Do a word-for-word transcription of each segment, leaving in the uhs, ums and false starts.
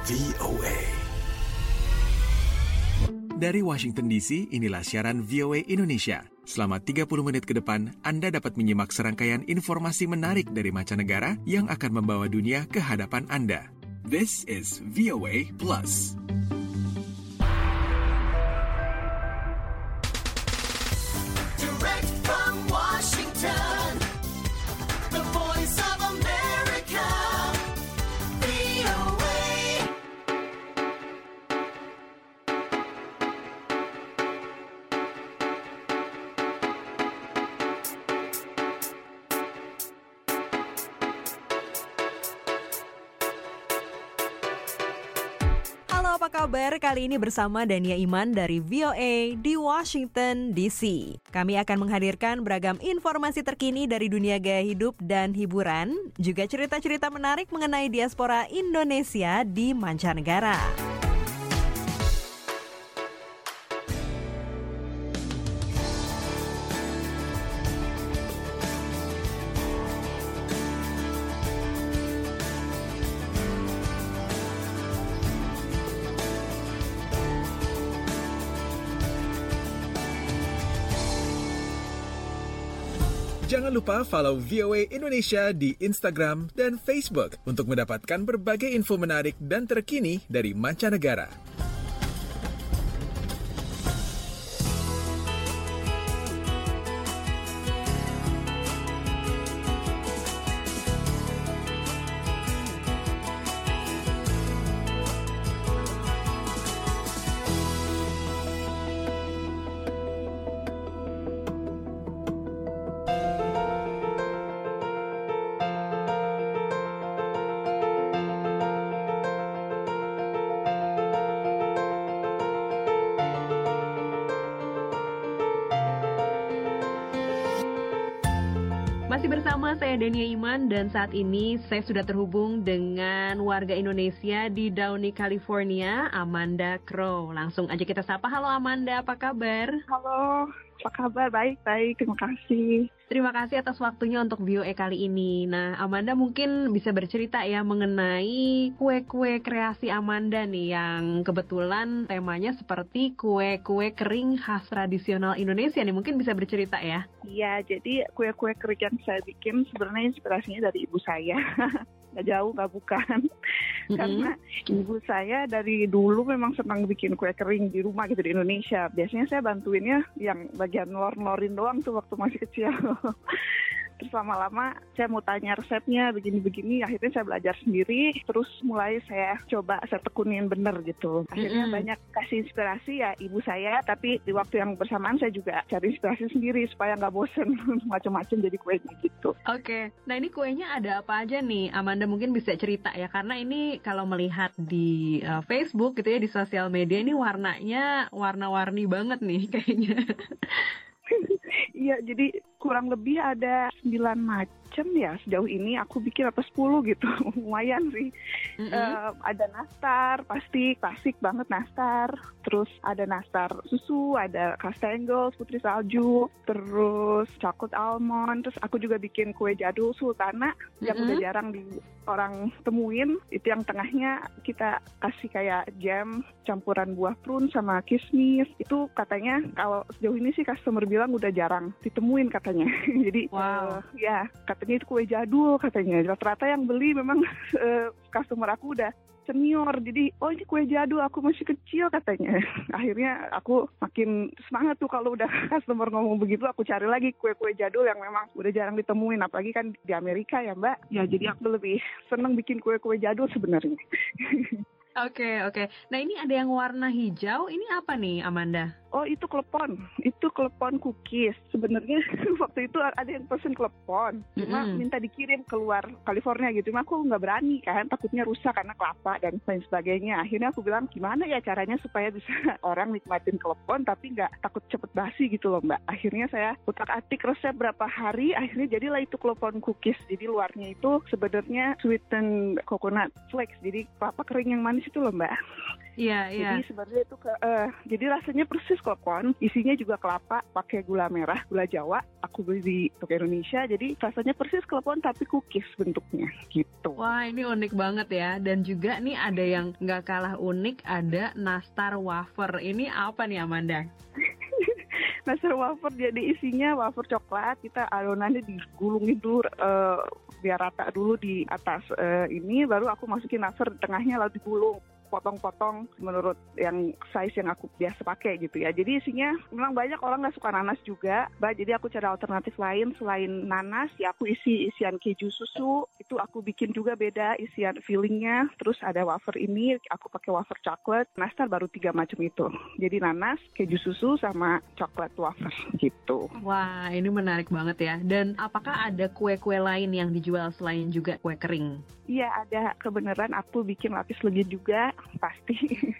V O A. Dari Washington D C, inilah siaran V O A Indonesia. Selama tiga puluh menit ke depan, Anda dapat menyimak serangkaian informasi menarik dari mancanegara yang akan membawa dunia ke hadapan Anda. This is V O A Plus. Direct from Washington, the voice of America, V O A. Halo, apa kabar? Kali ini bersama Dania Iman dari V O A di Washington D C. Kami akan menghadirkan beragam informasi terkini dari dunia gaya hidup dan hiburan, juga cerita-cerita menarik mengenai diaspora Indonesia di mancanegara. Jangan lupa follow V O A Indonesia di Instagram dan Facebook untuk mendapatkan berbagai info menarik dan terkini dari mancanegara. Masih bersama saya Dania Iman dan saat ini saya sudah terhubung dengan warga Indonesia di Downey, California, Amanda Crow. Langsung aja kita sapa. Halo Amanda, apa kabar? Halo, apa kabar? Baik-baik, terima kasih. Terima kasih atas waktunya untuk V O A kali ini. Nah, Amanda mungkin bisa bercerita ya mengenai kue-kue kreasi Amanda nih yang kebetulan temanya seperti kue-kue kering khas tradisional Indonesia nih. Mungkin bisa bercerita ya? Iya, jadi kue-kue kering yang saya bikin sebenarnya inspirasinya dari ibu saya. Nggak jauh, nggak bukan. Mm-hmm. Karena ibu saya dari dulu memang senang bikin kue kering di rumah gitu di Indonesia. Biasanya saya bantuinnya yang bagian lor-lorin doang tuh waktu masih kecil. Terus lama-lama saya mau tanya resepnya begini-begini, akhirnya saya belajar sendiri, terus mulai saya coba saya tekunin bener gitu. Akhirnya mm-hmm. banyak kasih inspirasi ya ibu saya, tapi di waktu yang bersamaan saya juga cari inspirasi sendiri supaya nggak bosen macam-macam jadi kuenya gitu. Oke, okay. Nah ini kuenya ada apa aja nih? Amanda mungkin bisa cerita ya, karena ini kalau melihat di uh, Facebook gitu ya, di sosial media ini warnanya warna-warni banget nih kayaknya. Iya, jadi kurang lebih ada sembilan macam ya sejauh ini aku bikin apa sepuluh gitu, lumayan sih. Mm-hmm. Uh, ada nastar, pasti klasik banget nastar. Terus ada nastar susu, ada kastengel, putri salju, terus coklat almond. Terus aku juga bikin kue jadul sultana mm-hmm. yang udah jarang di orang temuin. Itu yang tengahnya kita kasih kayak jam campuran buah prune sama kismis. Itu katanya kalau sejauh ini sih customer bilang udah jarang ditemuin katanya. Jadi wow. uh, ya katanya itu kue jadul katanya. Rata-rata yang beli memang uh, customer aku udah senior. Jadi oh ini kue jadul, aku masih kecil katanya. Akhirnya aku makin semangat tuh kalau udah customer ngomong begitu, aku cari lagi kue-kue jadul yang memang udah jarang ditemuin. Apalagi kan di Amerika ya Mbak. Ya jadi aku lebih seneng bikin kue-kue jadul sebenarnya. Oke, okay, oke. Okay. Nah ini ada yang warna hijau, ini apa nih Amanda? Oh itu klepon, itu klepon cookies. Sebenarnya waktu itu ada yang pesen klepon, cuma mm-hmm. minta dikirim keluar California gitu. Cuma aku nggak berani kan, takutnya rusak karena kelapa dan lain sebagainya. Akhirnya aku bilang gimana ya caranya supaya bisa orang nikmatin klepon tapi nggak takut cepet basi gitu loh Mbak. Akhirnya saya utak-atik resep berapa hari, akhirnya jadilah itu klepon cookies. Jadi luarnya itu sebenarnya sweetened coconut flakes, jadi kelapa kering yang manis itu loh Mbak. Iya, iya. Jadi sebenarnya itu ke, eh, jadi rasanya persis klepon, isinya juga kelapa, pakai gula merah, gula Jawa. Aku beli di toko Indonesia, jadi rasanya persis klepon tapi cookies bentuknya gitu. Wah, ini unik banget ya. Dan juga nih ada yang nggak kalah unik, ada nastar wafer. Ini apa nih Amanda? Nastar wafer jadi isinya wafer coklat, kita adonannya digulungin dulu eh, biar rata dulu di atas eh, ini, baru aku masukin wafer di tengahnya lalu digulung. Potong-potong menurut yang size yang aku biasa pakai gitu ya. Jadi isinya memang banyak orang nggak suka nanas juga, Mbak. Jadi aku cari alternatif lain selain nanas. Ya aku isi isian keju susu. Itu aku bikin juga beda isian fillingnya. Terus ada wafer ini, aku pakai wafer coklat. Nastar baru tiga macam itu. Jadi nanas, keju susu sama coklat wafer gitu. Wah, ini menarik banget ya. Dan apakah ada kue-kue lain yang dijual selain juga kue kering? Iya ada, kebenaran aku bikin lapis legit juga, pasti.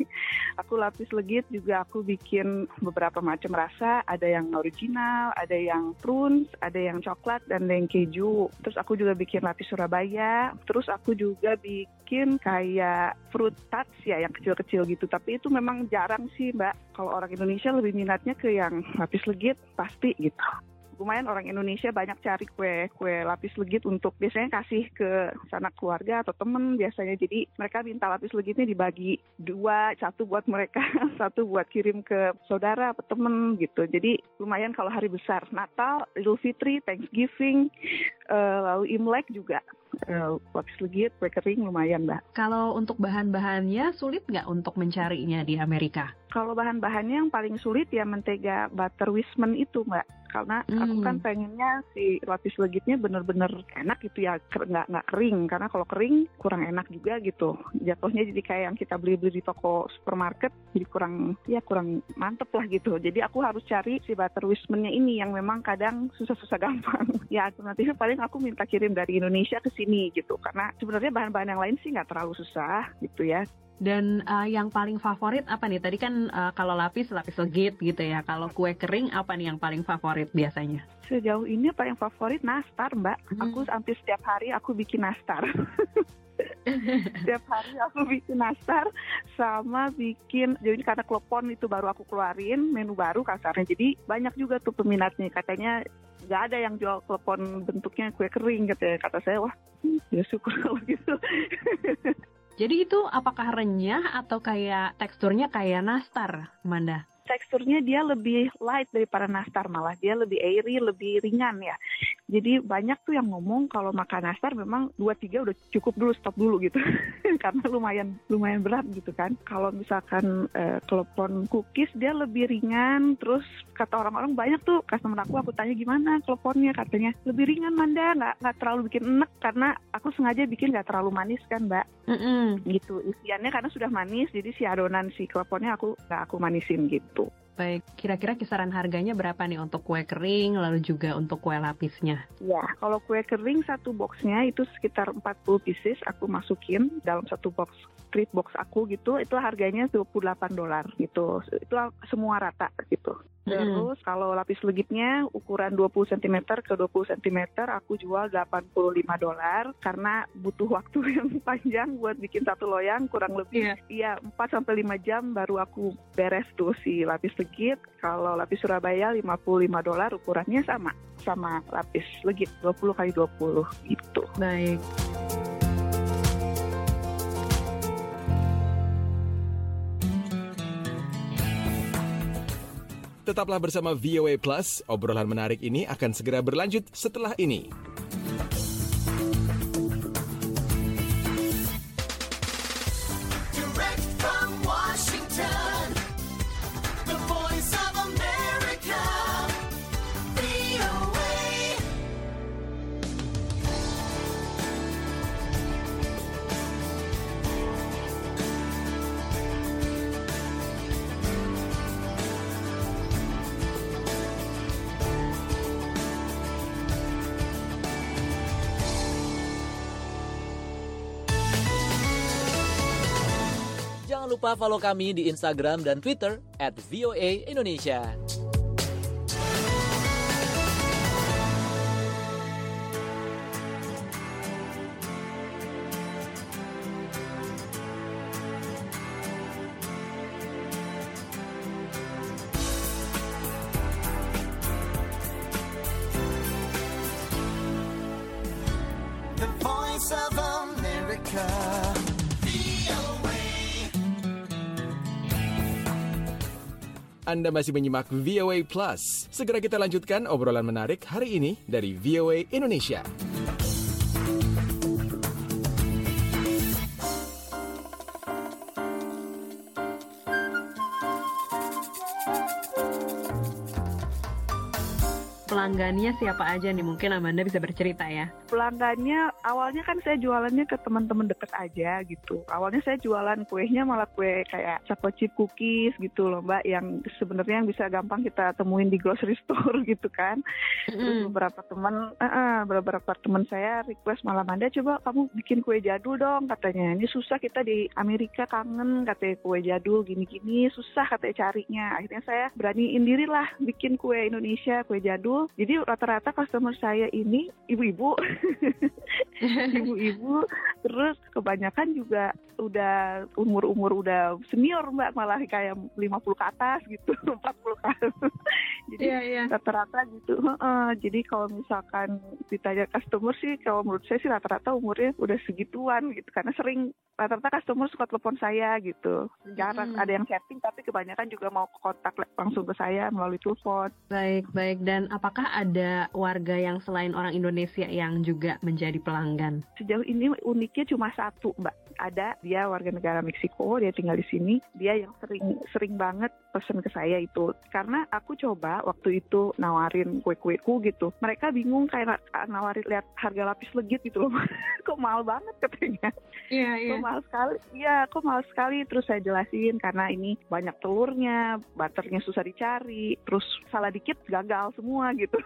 Aku lapis legit juga aku bikin beberapa macam rasa, ada yang original, ada yang prunes, ada yang coklat, dan ada yang keju. Terus aku juga bikin lapis Surabaya, terus aku juga bikin kayak fruit tarts ya, yang kecil-kecil gitu. Tapi itu memang jarang sih Mbak, kalau orang Indonesia lebih minatnya ke yang lapis legit, pasti gitu. Lumayan orang Indonesia banyak cari kue-kue lapis legit untuk biasanya kasih ke sanak keluarga atau temen biasanya. Jadi mereka minta lapis legitnya dibagi dua, satu buat mereka, satu buat kirim ke saudara atau temen gitu. Jadi lumayan kalau hari besar, Natal, Idul Fitri, Thanksgiving, uh, lalu Imlek juga. Uh, lapis legit, kue kering lumayan Mbak. Kalau untuk bahan-bahannya sulit nggak untuk mencarinya di Amerika? Kalau bahan-bahannya yang paling sulit ya mentega butter Wisman itu Mbak. Karena Hmm. aku kan pengennya si lapis legitnya bener-bener enak gitu ya, ker- nggak nggak kering. Karena kalau kering kurang enak juga gitu. Jatuhnya jadi kayak yang kita beli-beli di toko supermarket, jadi kurang ya kurang mantep lah gitu. Jadi aku harus cari si butter Wisman-nya ini yang memang kadang susah-susah gampang. Ya alternatifnya paling aku minta kirim dari Indonesia ke sini gitu. Karena sebenarnya bahan-bahan yang lain sih nggak terlalu susah gitu ya. Dan uh, yang paling favorit apa nih? Tadi kan uh, kalau lapis, lapis legit gitu ya. Kalau kue kering apa nih yang paling favorit biasanya? Sejauh ini paling favorit nastar Mbak. Hmm. Aku hampir setiap hari aku bikin nastar. Setiap hari aku bikin nastar sama bikin, jadi karena klepon itu baru aku keluarin menu baru kasarnya, jadi banyak juga tuh peminatnya. Katanya nggak ada yang jual klepon bentuknya kue kering katanya. Kata saya wah ya syukur kalau gitu. Jadi itu apakah renyah atau kayak teksturnya kayak nastar, Amanda? Teksturnya dia lebih light daripada nastar, malah dia lebih airy, lebih ringan ya. Jadi banyak tuh yang ngomong kalau makan nastar memang dua tiga udah cukup dulu, stop dulu gitu. Karena lumayan lumayan berat gitu kan. Kalau misalkan eh, klepon cookies dia lebih ringan, terus kata orang-orang banyak tuh customer aku, aku tanya gimana kleponnya, katanya lebih ringan Manda, nggak nggak terlalu bikin enek karena aku sengaja bikin nggak terlalu manis kan Mbak. Mm-mm. Gitu isiannya karena sudah manis, jadi si adonan si kleponnya aku nggak aku manisin gitu. Baik, kira-kira kisaran harganya berapa nih untuk kue kering, lalu juga untuk kue lapisnya? Ya, kalau kue kering satu boxnya itu sekitar empat puluh pieces aku masukin dalam satu box, treat box aku gitu, itu harganya dua puluh delapan dolar gitu. Itu semua rata gitu. Terus kalau lapis legitnya ukuran dua puluh sentimeter ke dua puluh sentimeter aku jual delapan puluh lima dolar karena butuh waktu yang panjang buat bikin satu loyang, kurang lebih iya empat sampai lima jam baru aku beres tuh si lapis legit. Kalau lapis Surabaya lima puluh lima dolar, ukurannya sama sama lapis legit dua puluh kali dua puluh gitu. Baik. Tetaplah bersama V O A Plus, obrolan menarik ini akan segera berlanjut setelah ini. Direct from Washington, the voice of America, V O A. Jangan lupa follow kami di Instagram dan Twitter at V O A Indonesia. voice of America. Anda masih menyimak V O A Plus. Segera kita lanjutkan obrolan menarik hari ini dari V O A Indonesia. Pelanggannya siapa aja nih? Mungkin Amanda bisa bercerita ya. Pelanggannya awalnya kan saya jualannya ke teman-teman deket aja gitu. Awalnya saya jualan kuenya malah kue kayak chocolate chip cookies gitu loh Mbak, yang sebenarnya yang bisa gampang kita temuin di grocery store gitu kan. Terus beberapa teman, uh, beberapa teman saya request malah, Amanda coba kamu bikin kue jadul dong katanya. Ini susah kita di Amerika, kangen katanya kue jadul gini-gini, susah katanya carinya. Akhirnya saya beraniin diri lah bikin kue Indonesia, kue jadul. Jadi rata-rata customer saya ini ibu-ibu, ibu-ibu, terus kebanyakan juga udah umur-umur udah senior Mbak, malah kayak lima puluh ke atas gitu, empat puluh ke atas. Jadi yeah, yeah. rata-rata gitu. Uh, jadi kalau misalkan ditanya customer sih, kalau menurut saya sih rata-rata umurnya udah segituan gitu, karena sering rata-rata customer suka telepon saya gitu. Jarang hmm. ada yang chatting, tapi kebanyakan juga mau kontak langsung ke saya melalui telepon. Baik, baik. Dan apakah ada warga yang selain orang Indonesia yang juga menjadi pelanggan? Sejauh ini uniknya cuma satu Mbak. Ada, dia warga negara Meksiko, dia tinggal di sini. Dia yang sering sering banget pesen ke saya itu. Karena aku coba waktu itu nawarin kue-kueku gitu. Mereka bingung kayak nawarin lihat harga lapis legit gitu loh. Kok mahal banget katanya. Iya, yeah, iya. Yeah. Kok mahal sekali. Iya, kok mahal sekali. Terus saya jelasin karena ini banyak telurnya, butternya susah dicari, terus salah dikit gagal semua gitu.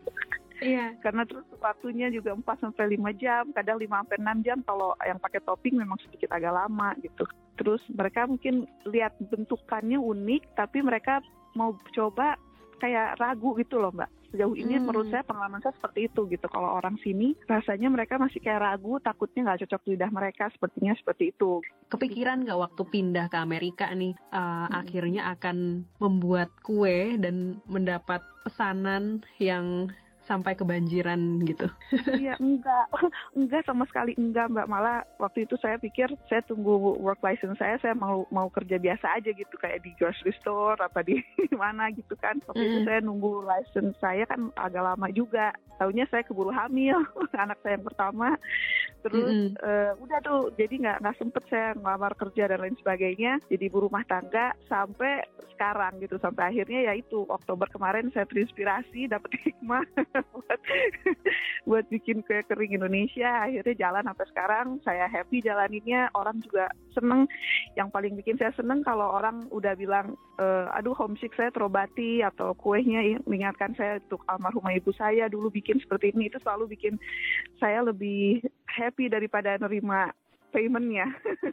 Iya. Karena terus waktunya juga empat sampai lima jam, kadang lima sampai enam jam kalau yang pakai topping memang sedikit agak lama gitu. Terus mereka mungkin lihat bentukannya unik, tapi mereka mau coba kayak ragu gitu loh Mbak. Sejauh ini hmm. menurut saya pengalaman saya seperti itu gitu. Kalau orang sini rasanya mereka masih kayak ragu, takutnya nggak cocok lidah mereka, sepertinya seperti itu. Kepikiran nggak waktu pindah ke Amerika nih, uh, hmm. akhirnya akan membuat kue dan mendapat pesanan yang sampai kebanjiran gitu? Iya, enggak. Enggak sama sekali enggak, Mbak. Malah waktu itu saya pikir saya tunggu work license saya, saya mau mau kerja biasa aja gitu, kayak di grocery store apa di mana gitu kan. Waktu mm. itu saya nunggu license saya kan agak lama juga. Taunya saya keburu hamil, anak saya yang pertama. Terus mm-hmm. uh, udah tuh, jadi nggak nggak sempet saya ngelamar kerja dan lain sebagainya. Jadi ibu rumah tangga sampai sekarang gitu, sampai akhirnya ya itu Oktober kemarin saya terinspirasi, dapet hikmah buat buat bikin kue kering Indonesia. Akhirnya jalan sampai sekarang, saya happy jalaninnya, orang juga seneng. Yang paling bikin saya seneng kalau orang udah bilang, e, aduh homesick saya terobati, atau kuenya mengingatkan saya untuk almarhumah ibu saya dulu bikin seperti ini. Itu selalu bikin saya lebih happy daripada nerima paymentnya.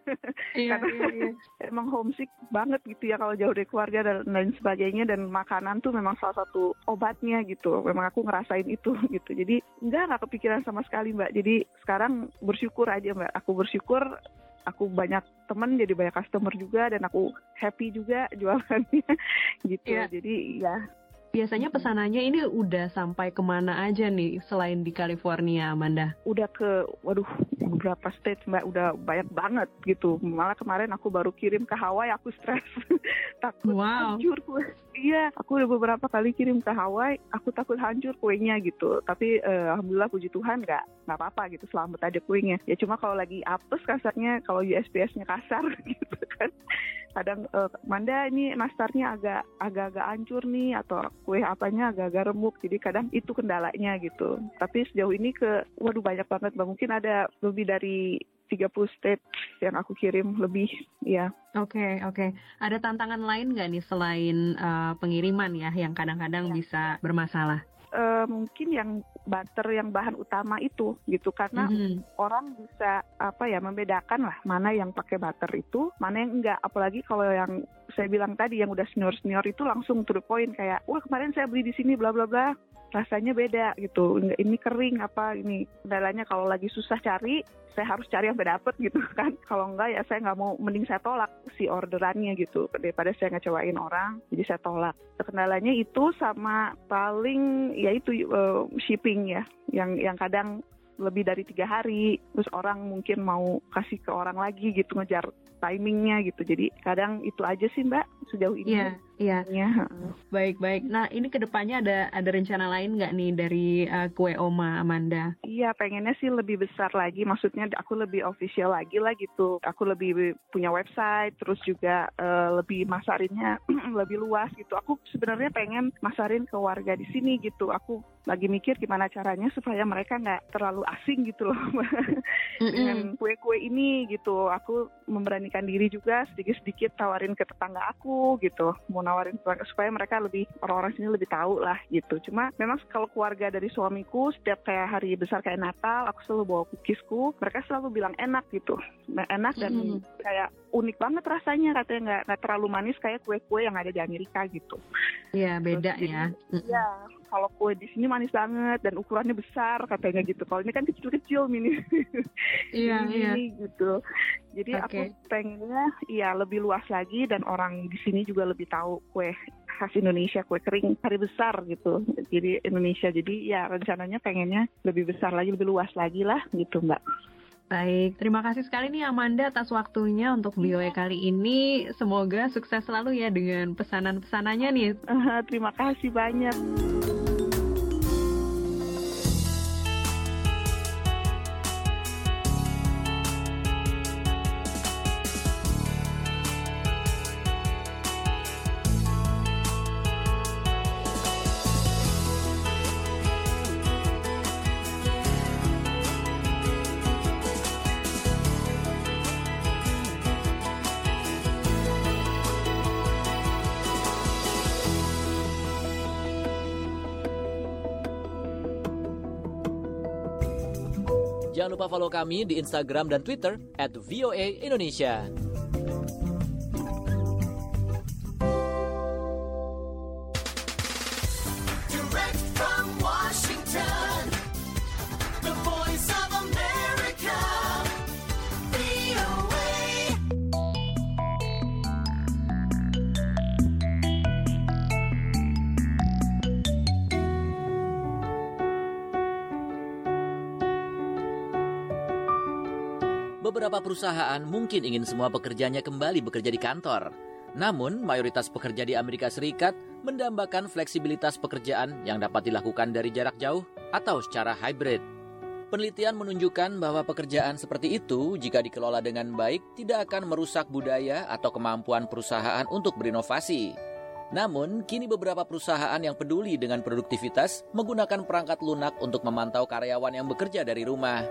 Iya, Karena iya, iya. emang homesick banget gitu ya kalau jauh dari keluarga dan lain sebagainya, dan makanan tuh memang salah satu obatnya gitu. Memang aku ngerasain itu gitu. Jadi enggak enggak kepikiran sama sekali Mbak. Jadi sekarang bersyukur aja Mbak. Aku bersyukur aku banyak teman, jadi banyak customer juga, dan aku happy juga jualannya gitu. Iya. Jadi ya. Biasanya pesanannya ini udah sampai kemana aja nih selain di California, Amanda? Udah ke, waduh, beberapa state Mbak, udah banyak banget gitu. Malah kemarin aku baru kirim ke Hawaii, aku stres. Takut wow. hancur kue. Iya, aku udah beberapa kali kirim ke Hawaii, aku takut hancur kuenya gitu. Tapi eh, alhamdulillah puji Tuhan nggak nggak apa-apa gitu, selamat aja kuenya. Ya cuma kalau lagi apes kasarnya, kalau U S P S-nya kasar gitu kan. Kadang uh, Manda ini nastarnya agak agak-agak hancur nih, atau kue apanya agak-agak remuk, jadi kadang itu kendalanya gitu. Tapi sejauh ini ke waduh banyak banget Bang, mungkin ada lebih dari tiga puluh state yang aku kirim lebih ya. Oke, okay, oke. Okay. Ada tantangan lain nggak nih selain uh, pengiriman ya yang kadang-kadang ya. bisa bermasalah? Uh, mungkin yang butter yang bahan utama itu gitu, karena mm-hmm. orang bisa apa ya membedakan lah mana yang pakai butter itu, mana yang enggak. Apalagi kalau yang saya bilang tadi yang udah senior-senior itu langsung to the point, kayak wah kemarin saya beli di sini bla bla bla, rasanya beda gitu, ini kering apa ini. Kendalanya kalau lagi susah cari, saya harus cari yang dapet gitu kan. Kalau enggak ya saya nggak mau, mending saya tolak si orderannya gitu daripada saya ngecewain orang, jadi saya tolak. Kendalanya itu sama paling ya itu uh, shipping ya, yang yang kadang lebih dari tiga hari, terus orang mungkin mau kasih ke orang lagi gitu, ngejar timingnya gitu. Jadi kadang itu aja sih Mbak sejauh ini. Iya, iya. Ya. Baik-baik. Nah ini kedepannya ada ada rencana lain nggak nih dari uh, kue Oma Amanda? Iya, pengennya sih lebih besar lagi. Maksudnya aku lebih official lagi lah gitu. Aku lebih punya website, terus juga uh, lebih masarinnya lebih luas gitu. Aku sebenarnya pengen masarin ke warga di sini gitu. Aku lagi mikir gimana caranya supaya mereka nggak terlalu asing gitu loh dengan kue-kue ini gitu. Aku memberanikan diri juga sedikit-sedikit tawarin ke tetangga aku gitu. Mau nawarin supaya mereka lebih, orang-orang sini lebih tahu lah gitu. Cuma memang kalau keluarga dari suamiku setiap kayak hari besar kayak Natal, aku selalu bawa cookiesku. Mereka selalu bilang enak gitu. Nah, enak dan mm-hmm. kayak unik banget rasanya, katanya nggak nggak terlalu manis kayak kue-kue yang ada di Amerika gitu. Iya, beda terus, ya. Iya, kalau kue di sini manis banget dan ukurannya besar katanya gitu. Kalau ini kan kecil-kecil mini. Iya, iya. gitu. Jadi okay. aku pengennya ya lebih luas lagi dan orang di sini juga lebih tahu kue khas Indonesia, kue kering hari besar gitu. Jadi Indonesia. Jadi ya rencananya pengennya lebih besar lagi, lebih luas lagi lah gitu Mbak. Baik, terima kasih sekali nih Amanda atas waktunya untuk V O A kali ini. Semoga sukses selalu ya dengan pesanan-pesanannya nih. Uh, terima kasih banyak. Jangan lupa follow kami di Instagram dan Twitter at V O A Indonesia. Direct from Washington, the voice of America, V O A. Beberapa perusahaan mungkin ingin semua pekerjanya kembali bekerja di kantor. Namun, mayoritas pekerja di Amerika Serikat mendambakan fleksibilitas pekerjaan yang dapat dilakukan dari jarak jauh atau secara hybrid. Penelitian menunjukkan bahwa pekerjaan seperti itu, jika dikelola dengan baik, tidak akan merusak budaya atau kemampuan perusahaan untuk berinovasi. Namun, kini beberapa perusahaan yang peduli dengan produktivitas menggunakan perangkat lunak untuk memantau karyawan yang bekerja dari rumah.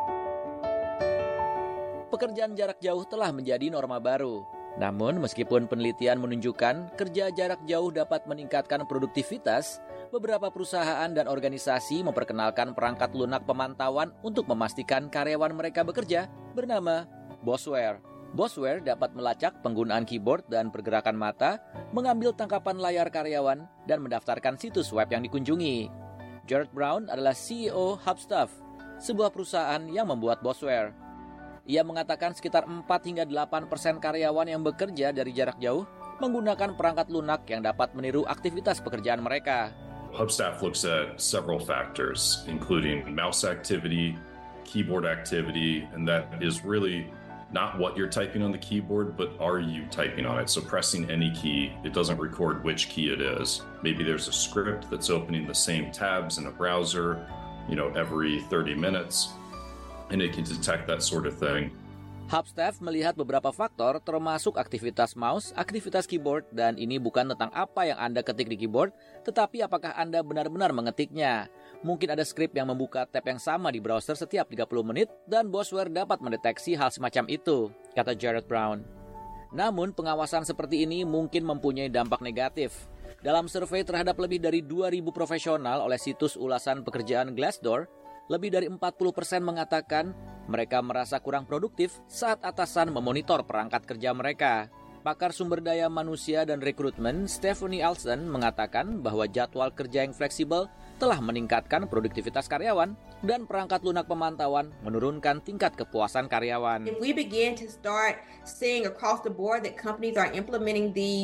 Pekerjaan jarak jauh telah menjadi norma baru. Namun, meskipun penelitian menunjukkan kerja jarak jauh dapat meningkatkan produktivitas, beberapa perusahaan dan organisasi memperkenalkan perangkat lunak pemantauan untuk memastikan karyawan mereka bekerja bernama Bossware. Bossware dapat melacak penggunaan keyboard dan pergerakan mata, mengambil tangkapan layar karyawan, dan mendaftarkan situs web yang dikunjungi. Jared Brown adalah C E O Hubstaff, sebuah perusahaan yang membuat Bossware. Ia mengatakan sekitar empat hingga delapan persen karyawan yang bekerja dari jarak jauh menggunakan perangkat lunak yang dapat meniru aktivitas pekerjaan mereka. Hubstaff looks at several factors, including mouse activity, keyboard activity, and that is really not what you're typing on the keyboard, but are you typing on it? So pressing any key, it doesn't record which key it is. Maybe there's a script that's opening the same tabs in a browser, you know, every thirty minutes. And it can detect that sort of thing. Hubstaff melihat beberapa faktor termasuk aktivitas mouse, aktivitas keyboard, dan ini bukan tentang apa yang Anda ketik di keyboard, tetapi apakah Anda benar-benar mengetiknya. Mungkin ada skrip yang membuka tab yang sama di browser setiap tiga puluh menit, dan Bossware dapat mendeteksi hal semacam itu, kata Jared Brown. Namun, pengawasan seperti ini mungkin mempunyai dampak negatif. Dalam survei terhadap lebih dari dua ribu profesional oleh situs ulasan pekerjaan Glassdoor, lebih dari empat puluh persen mengatakan mereka merasa kurang produktif saat atasan memonitor perangkat kerja mereka. Pakar sumber daya manusia dan rekrutmen Stephanie Alston mengatakan bahwa jadwal kerja yang fleksibel telah meningkatkan produktivitas karyawan dan perangkat lunak pemantauan menurunkan tingkat kepuasan karyawan. If we begin to start seeing across the board that companies are implementing these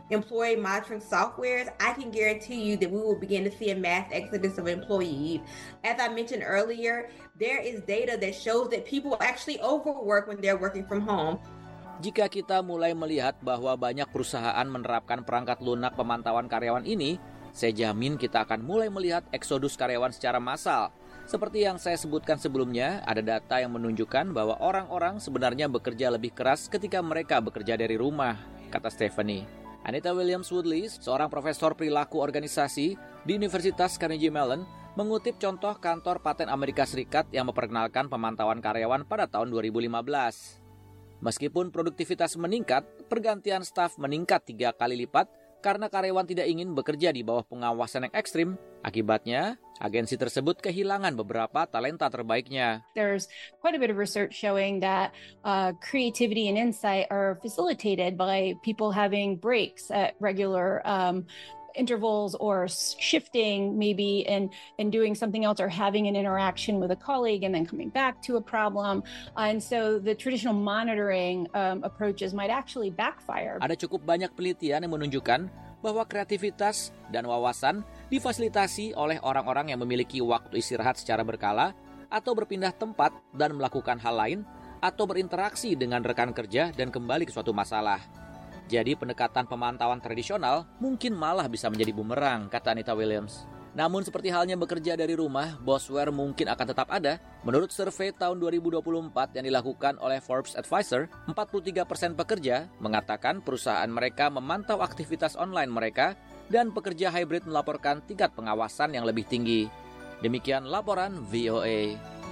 employee monitoring softwares, I can guarantee you that we will begin to see a mass exodus of employees. As I mentioned earlier, there is data that shows that people actually overwork when they're working from home. Jika kita mulai melihat bahwa banyak perusahaan menerapkan perangkat lunak pemantauan karyawan ini, saya jamin kita akan mulai melihat eksodus karyawan secara massal. Seperti yang saya sebutkan sebelumnya, ada data yang menunjukkan bahwa orang-orang sebenarnya bekerja lebih keras ketika mereka bekerja dari rumah, kata Stephanie. Anita Williams-Woodley, seorang profesor perilaku organisasi di Universitas Carnegie Mellon, mengutip contoh kantor paten Amerika Serikat yang memperkenalkan pemantauan karyawan pada tahun dua ribu lima belas. Meskipun produktivitas meningkat, pergantian staf meningkat tiga kali lipat karena karyawan tidak ingin bekerja di bawah pengawasan yang ekstrim. Akibatnya, agensi tersebut kehilangan beberapa talenta terbaiknya. There's quite a bit of research showing that uh, creativity and insight are facilitated by people having breaks at regular um, intervals or shifting maybe and, and doing something else or having an interaction with a colleague and then coming back to a problem. Uh, and so the traditional monitoring um, approaches might actually backfire. Ada cukup banyak penelitian yang menunjukkan bahwa kreativitas dan wawasan difasilitasi oleh orang-orang yang memiliki waktu istirahat secara berkala atau berpindah tempat dan melakukan hal lain atau berinteraksi dengan rekan kerja dan kembali ke suatu masalah. Jadi pendekatan pemantauan tradisional mungkin malah bisa menjadi bumerang, kata Anita Williams. Namun seperti halnya bekerja dari rumah, Bossware mungkin akan tetap ada. Menurut survei tahun dua ribu dua puluh empat yang dilakukan oleh Forbes Advisor, empat puluh tiga persen pekerja mengatakan perusahaan mereka memantau aktivitas online mereka dan pekerja hybrid melaporkan tingkat pengawasan yang lebih tinggi. Demikian laporan V O A.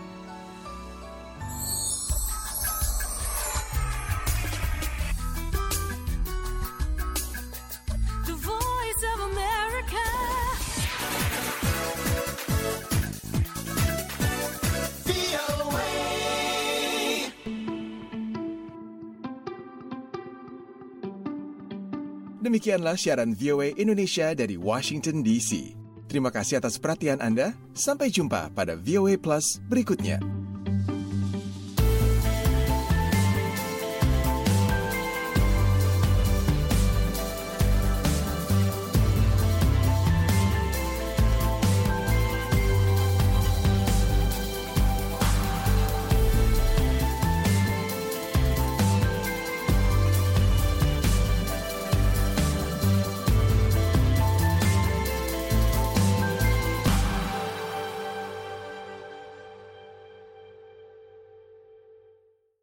Demikianlah siaran V O A Indonesia dari Washington D C. Terima kasih atas perhatian Anda. Sampai jumpa pada V O A Plus berikutnya.